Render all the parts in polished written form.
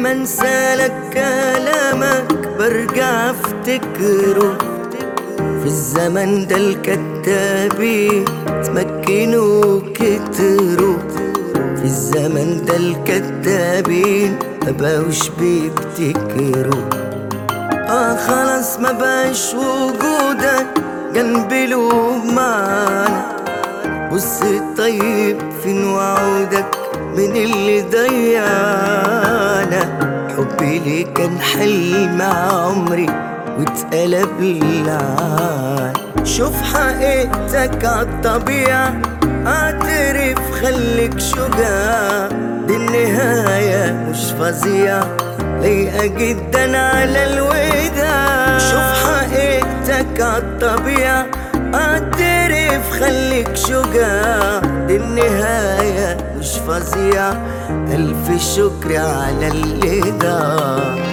ما انسالك كلامك برجع افتكره. في الزمن ده الكدابين تمكنوا كتروا. في الزمن ده الكدابين مبقوش بيبتكروا. خلاص ما بقاش وجودك جنب له معانا. بص طيب فين وعودك من اللي ضيعنا. حبي ليه كان حلم عمري واتقلب لعان. شوف حقيقتك عالطبيعة، اعترف خليك شجاع. دي النهاية مش فظيعة لايقة جدا على الوداع. شوف حقيقتك عالطبيعة، اعترف خليك شجاع. دي النهاية مش فظيعة، ألف شكر على اللي ضاع.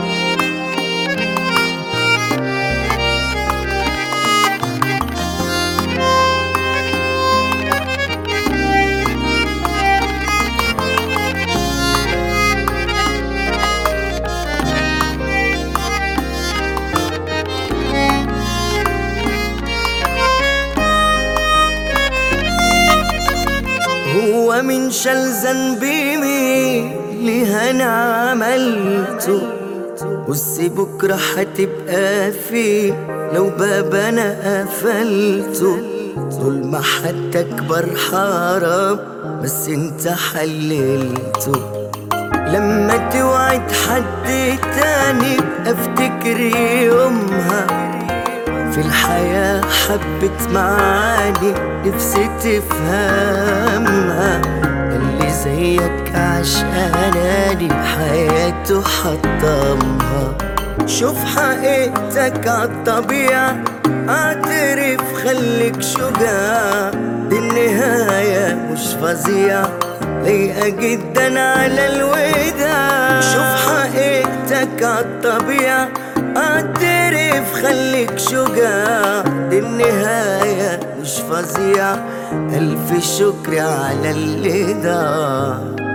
هو من شال ذنبي مين اللي انا عملته؟ بص بكره هتبقى فيه لو باب انا قفلته. ظلم حتى اكبر حرام بس انت حللته. لما توعد حد تاني افتكر يومها. في الحياة حبت معاني نفسي تفهمها. اللي زيك عشاناني حياته حطمها. شوف حقيقتك عالطبيعة، اعترف خليك شجاع. دي النهاية مش فظيعة لايقة جدا على الوداع. شوف حقيقتك عالطبيعة، اعترف خليك شجاع. دي النهاية مش فظيعة، ألف شكر على اللي ضاع.